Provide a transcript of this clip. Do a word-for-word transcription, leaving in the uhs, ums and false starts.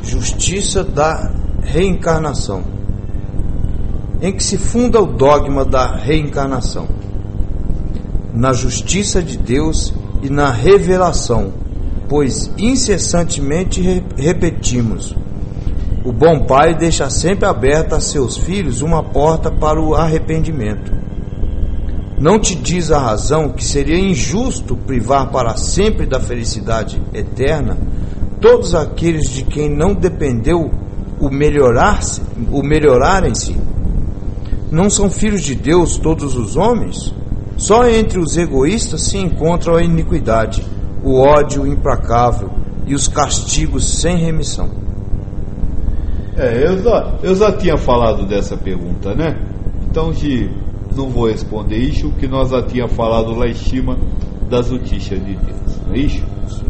justiça da reencarnação, em que se funda o dogma da reencarnação, na justiça de Deus e na revelação, pois incessantemente re- repetimos: o bom pai deixa sempre aberta a seus filhos uma porta para o arrependimento. Não te diz a razão que seria injusto privar para sempre da felicidade eterna todos aqueles de quem não dependeu o melhorar-se, o melhorarem-se? Não são filhos de Deus todos os homens? Só entre os egoístas se encontra a iniquidade, o ódio implacável e os castigos sem remissão. É, eu já, eu já tinha falado dessa pergunta, né? Então, Gi, não vou responder isso, que nós já tinha falado lá em cima das notícias de Deus, não é isso?